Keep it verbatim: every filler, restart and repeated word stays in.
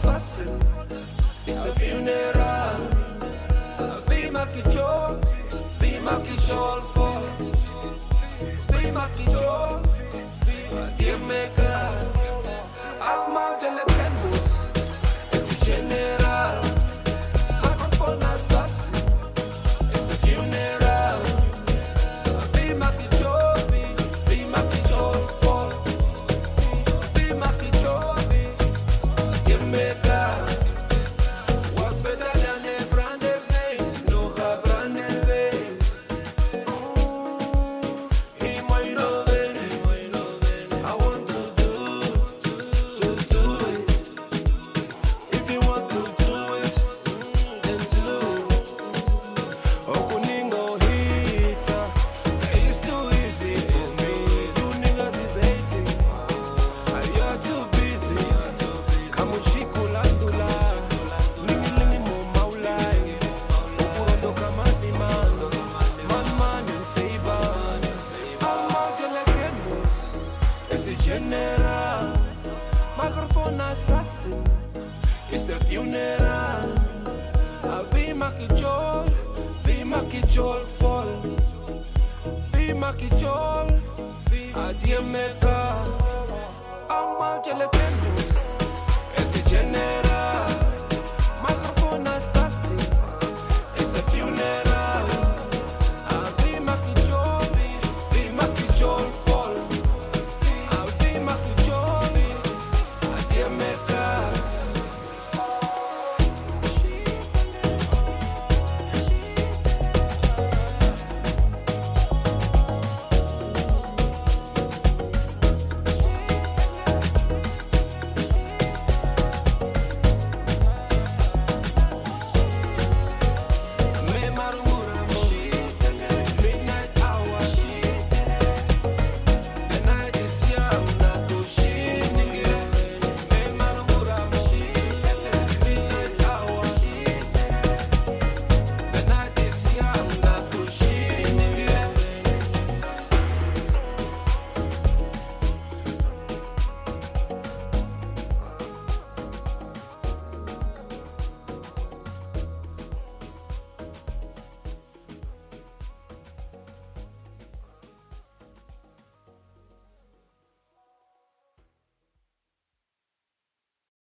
assassin. It's a funeral. Be my control, be my control for. Be my control, be my dear maker. I'm out to let them loose. It's a general. Microphone assassin. It's a funeral. Be my control, be, be my control for. Be my control, be dear maker. What's better than a branded name? No, a branded name. He might love it, he might love it. I want to do, to, to do it. If you want to do it, then do it. Okuningo hita, it's too easy for me. You niggas is hating. You're too busy. Kamuchikulandula, lingi lingi mo maulai. Ukurondo kamati mando, man man and saber. I'm out to let get loose. It's a general, microphone assassin. It's a funeral. I'll be my control, be my control fall. Be my control, be a dear maker. I'm out to let get loose.